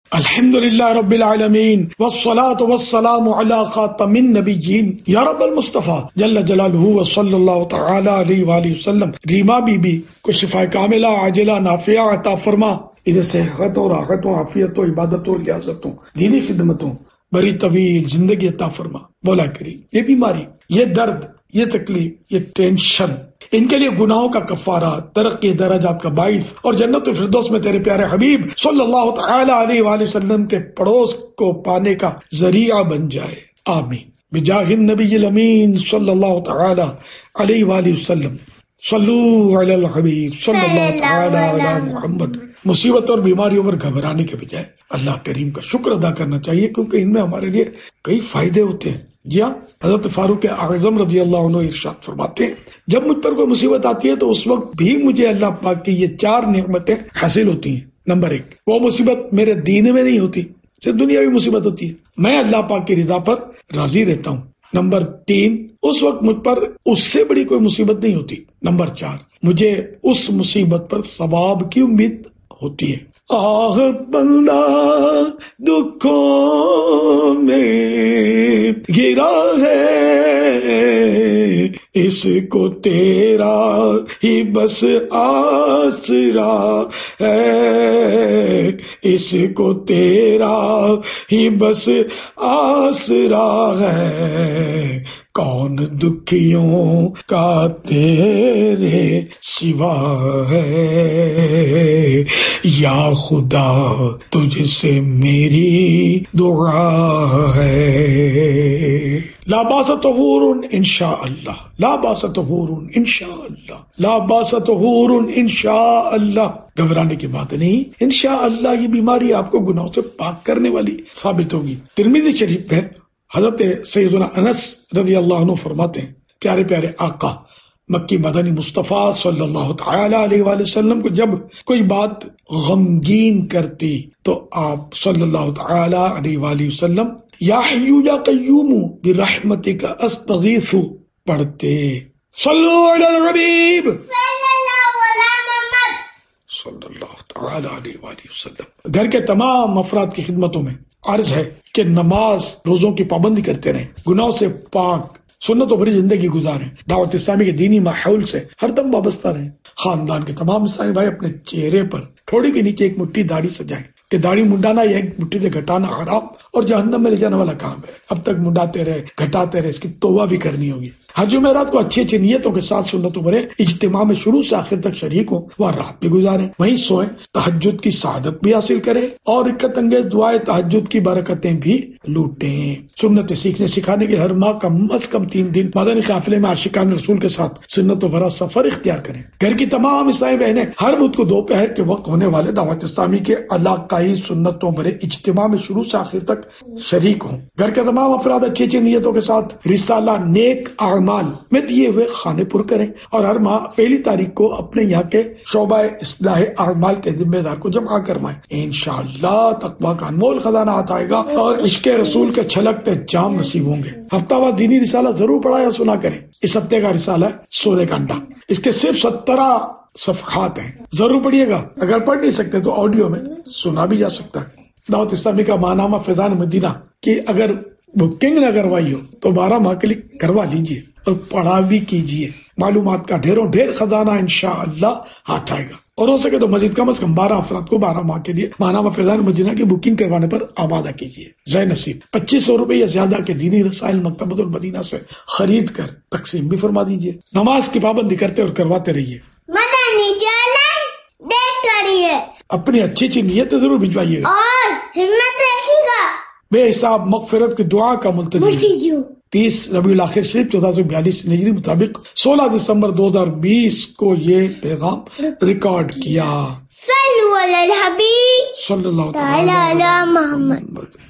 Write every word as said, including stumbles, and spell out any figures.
الحمدللہ رب العالمین والصلاة والسلام علی خاتم النبیین یا رب المصطفیٰ جل جلالہ وصلی اللہ تعالی علیہ وآلہ وسلم. ریما بی بی کو شفا کاملہ عاجلہ نافعہ عطا فرما، انہیں صحت اور راحت و عافیت و عبادت و ریاضتوں دینی خدمتوں بڑی طویل زندگی عطا فرما. مولا کریم یہ بیماری، یہ درد، یہ تکلیف، یہ ٹینشن، ان کے لیے گناہوں کا کفارہ، ترقی درجات کا باعث اور جنت الفردوس میں تیرے پیارے حبیب صلی اللہ تعالی علیہ وآلہ وسلم کے پڑوس کو پانے کا ذریعہ بن جائے. آمین. بجاہ النبی الامین صلی اللہ تعالی علیہ وآلہ وسلم. صلو علی الحبیب صلی اللہ تعالی علی محمد. مصیبت اور بیماریوں پر گھبرانے کے بجائے اللہ کریم کا شکر ادا کرنا چاہیے، کیونکہ ان میں ہمارے لیے کئی فائدے ہوتے ہیں. جی ہاں، حضرت فاروق اعظم رضی اللہ عنہ ارشاد فرماتے ہیں جب مجھ پر کوئی مصیبت آتی ہے تو اس وقت بھی مجھے اللہ پاک کی یہ چار نعمتیں حاصل ہوتی ہیں. نمبر ایک، وہ مصیبت میرے دین میں نہیں ہوتی، صرف دنیاوی مصیبت ہوتی ہے، میں اللہ پاک کی رضا پر راضی رہتا ہوں. نمبر تین، اس وقت مجھ پر اس سے بڑی کوئی مصیبت نہیں ہوتی. نمبر چار، مجھے اس مصیبت پر ثواب کی امید ہوتی ہے. آہ بندہ دکھوں میں گرا ہے، اس کو تیرا ہی بس آسرا ہے، اس کو تیرا ہی بس آسرا ہے، کون دکھیوں کا تیرے سوا ہے، یا خدا تجھ سے میری دعا ہے. لا باس طہور انشاء اللہ، لا باس طہور انشاء اللہ، لا باس طہور انشاء اللہ. گھبرانے کی بات نہیں، انشاء اللہ یہ بیماری آپ کو گناہوں سے پاک کرنے والی ثابت ہوگی. ترمذی شریف میں حضرت سیدنا انس رضی اللہ عنہ فرماتے ہیں پیارے پیارے آقا مکی مدنی مصطفیٰ صلی اللہ تعالی علیہ وآلہ وسلم کو جب کوئی بات غمگین کرتی تو آپ صلی اللہ تعالی علیہ وآلہ وسلم یا حیو یا قیوم برحمتک استغیث پڑھتے. صلو علی الحبیب صلی اللہ تعالی علیہ وآلہ وسلم. گھر کے تمام افراد کی خدمتوں میں عرض ہے کہ نماز روزوں کی پابندی کرتے رہیں، گناہوں سے پاک سنت و بری زندگی گزاریں، دعوت اسلامی کے دینی ماحول سے ہر دم وابستہ رہیں. خاندان کے تمام اسلامی بھائی اپنے چہرے پر تھوڑی کے نیچے ایک مٹھی داڑھی سجائیں کہ داڑھی منڈانا یا ایک مٹھی سے گھٹانا حرام اور جہنم میں لے جانے والا کام ہے. اب تک منڈاتے رہے، گھٹاتے رہے، اس کی توبہ بھی کرنی ہوگی. ہر جمعرات کو اچھی اچھی نیتوں کے ساتھ سنت و برے اجتماع میں شروع سے آخر تک شریک ہوں، وہ رات بھی گزاریں، وہیں سوئیں، تہجد کی سعادت بھی حاصل کریں اور اکت انگیز دعائیں تہجد کی برکتیں بھی لوٹیں. سنت سیکھنے سکھانے کے ہر ماہ کم از کم تین دن مدنی قافلے میں عاشقان رسول کے ساتھ سنت و برا سفر اختیار کریں. گھر کی تمام اسلامی بہنیں ہر بدھ کو دوپہر کے وقت ہونے والے دعوت اسلامی کے علاقائی سنتوں برے اجتماع میں شروع سے آخر تک شریک ہوں. گھر کے تمام افراد اچھی اچھی نیتوں کے ساتھ رسالہ نیک اعمال میں دیے ہوئے خانے پر کریں اور ہر ماہ پہلی تاریخ کو اپنے یہاں کے شعبہ اصلاح اعمال کے ذمہ دار کو جمع کروائیں. انشاءاللہ تقویٰ کا انمول خزانہ ہاتھ آئے گا اور عشق رسول کے چھلکتے جام نصیب ہوں گے. ہفتہ وار دینی رسالہ ضرور پڑھا یا سنا کریں. اس ہفتے کا رسالہ ہے سورہ کا انڈا، اس کے صرف سترہ صفحات ہیں، ضرور پڑھیے گا. اگر پڑھ نہیں سکتے تو آڈیو میں سنا بھی جا سکتا ہے. دعوت اسلامی کا ماہنامہ فیضان مدینہ کی اگر بکنگ نہ کروائی ہو تو بارہ ماہ کے لیے کروا لیجیے اور پڑھا بھی کیجیے. معلومات کا ڈھیروں ڈھیر خزانہ انشاءاللہ ہاتھ آئے گا. اور ہو سکے تو مزید کم از کم بارہ افراد کو بارہ ماہ کے لیے ماہنامہ فیضان مدینہ کی بکنگ کروانے پر آمادہ کیجیے. زی نصیب پچیس سو روپے یا زیادہ کے دینی رسائل مکتبۃ المدینہ سے خرید کر تقسیم بھی فرما دیجیے. نماز کی پابندی کرتے اور کرواتے رہیے. مدنی چینل دیکھ کریے، اپنی اچھی اچھی نیتیں ضرور بھجوائیے گا اور ہمت رکھیے گا. بے حساب مغفرت کی دعا کا ملتزم. تیس ربیع الاخر شریف چودہ سو بیالیس ہجری مطابق سولہ دسمبر دو ہزار بیس کو یہ پیغام ریکارڈ کیا. صلو علی الحبیب صلی اللہ تعالی علی محمد.